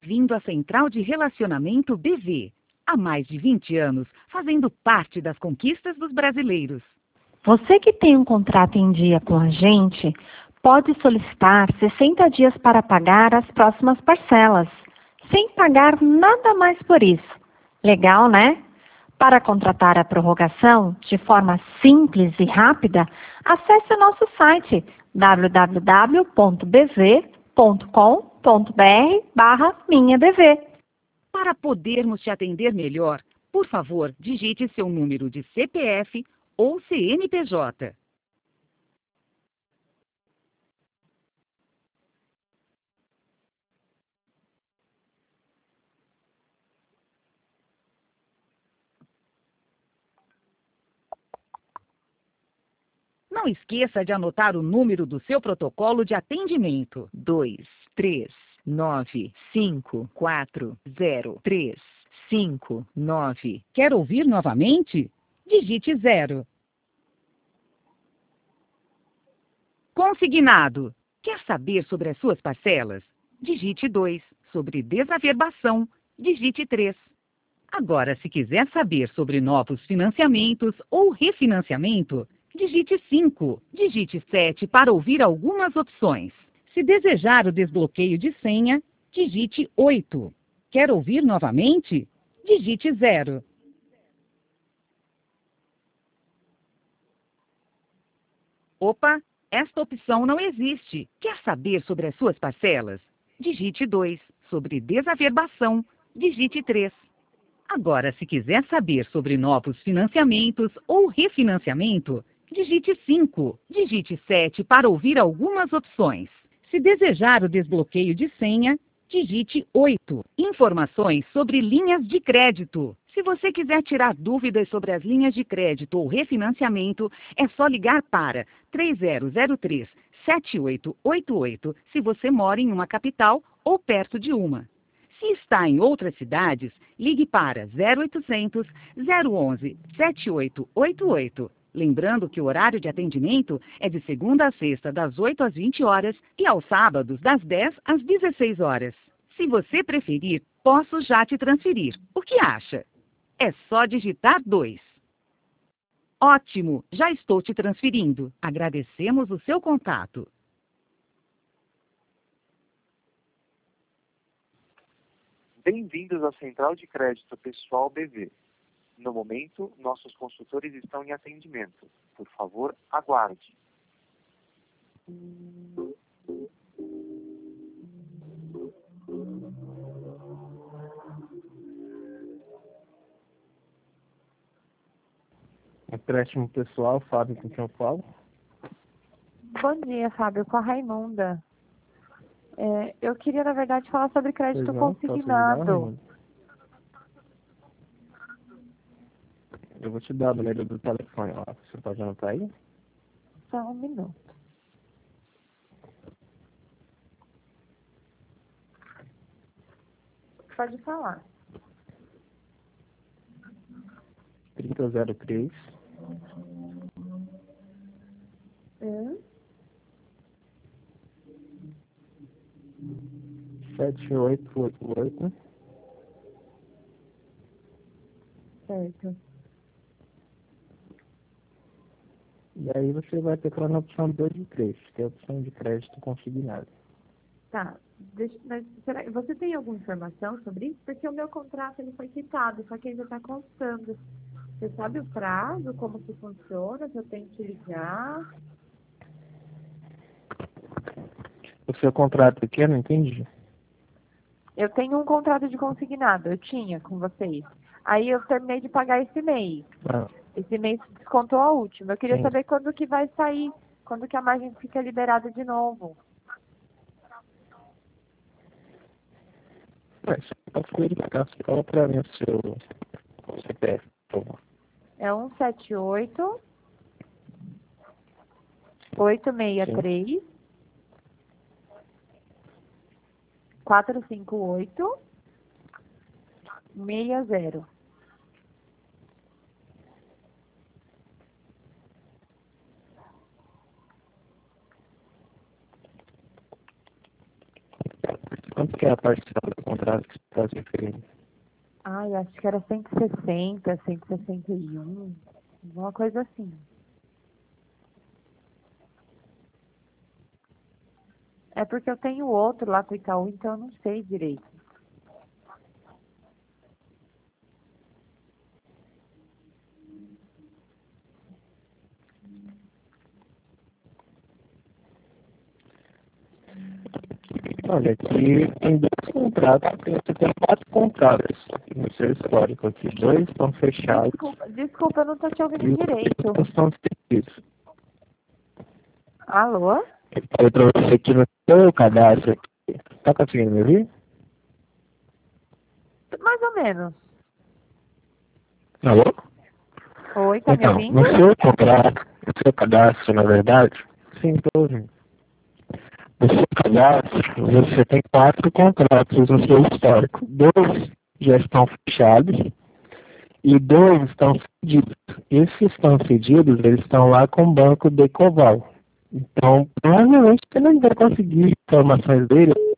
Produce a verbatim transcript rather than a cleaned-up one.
Bem-vindo à Central de Relacionamento B V. Há mais de vinte anos, fazendo parte das conquistas dos brasileiros. Você que tem um contrato em dia com a gente, pode solicitar sessenta dias para pagar as próximas parcelas, sem pagar nada mais por isso. Legal, né? Para contratar a prorrogação de forma simples e rápida, acesse o nosso site w w w ponto b v ponto com ponto b r barra minha B V. Para podermos te atender melhor, por favor, digite seu número de C P F ou C N P J. Não esqueça de anotar o número do seu protocolo de atendimento. dois, três, nove, cinco, quatro, zero, três, cinco, nove. Quer ouvir novamente? Digite zero. Consignado. Quer saber sobre as suas parcelas? Digite dois. Sobre desaverbação, digite três. Agora, se quiser saber sobre novos financiamentos ou refinanciamento, digite cinco. Digite sete para ouvir algumas opções. Se desejar o desbloqueio de senha, digite oito. Quer ouvir novamente? Digite zero. Opa, esta opção não existe. Quer saber sobre as suas parcelas? Digite dois. Sobre desaverbação, digite três. Agora, se quiser saber sobre novos financiamentos ou refinanciamento, digite cinco. Digite sete para ouvir algumas opções. Se desejar o desbloqueio de senha, digite oito. Informações sobre linhas de crédito. Se você quiser tirar dúvidas sobre as linhas de crédito ou refinanciamento, é só ligar para três zero zero três, sete oito oito oito se você mora em uma capital ou perto de uma. Se está em outras cidades, ligue para zero oitocentos, zero onze, sete oito oito oito. Lembrando que o horário de atendimento é de segunda a sexta, das oito às vinte horas e aos sábados, das dez às dezesseis horas. Se você preferir, posso já te transferir. O que acha? É só digitar dois. Ótimo, já estou te transferindo. Agradecemos o seu contato. Bem-vindos à Central de Crédito Pessoal B V. No momento, nossos consultores estão em atendimento. Por favor, aguarde. Empréstimo pessoal, Fábio, com quem eu falo? Bom dia, Fábio, com a Raimunda. É, eu queria, na verdade, falar sobre crédito Pois não, posso ajudar, consignado. Raimundo? Eu vou te dar o número do telefone lá. Você pode anotar aí? Só um minuto. Pode falar. trinta zero três, Hum? sete oito oito oito. Certo. E aí você vai ter lá na opção dois e três, que é a opção de crédito consignado. Tá. Deixa, mas será, você tem alguma informação sobre isso? Porque o meu contrato ele foi quitado, só que ainda está constando. Você sabe o prazo, como que funciona? Se eu tenho que ligar? O seu contrato aqui, eu não entendi. Eu tenho um contrato de consignado, eu tinha com vocês. Aí eu terminei de pagar esse mês. Ah, Esse mês descontou a última. Eu queria sim. saber quando que vai sair, quando que a margem fica liberada de novo. Mas você pode verificar, você fala para mim o seu C P F, por favor. É um sete oito, oito seis três, quatro cinco oito, seis zero. Quanto quanto que é a parcela do contrato que você está se referindo? Ai, acho que era cento e sessenta, cento e sessenta e um, alguma coisa assim. É porque eu tenho outro lá com o Itaú, então eu não sei direito. Olha, aqui tem dois contratos, tem, você tem quatro contratos no seu histórico aqui. Dois estão fechados Desculpa, desculpa, eu não tô te ouvindo e os direito. outros estão seguidos. Alô? Eu falei para você aqui no seu cadastro aqui. Tá conseguindo me ouvir? Mais ou menos. Alô? Oi, tá me Então, ouvindo? no seu contrato, no seu cadastro, na verdade, sim, estou ouvindo. No seu cadastro, você tem quatro contratos no seu histórico. Dois já estão fechados e dois estão cedidos. Esses que estão cedidos, eles estão lá com o banco Decoval. Então, provavelmente você não vai conseguir informações dele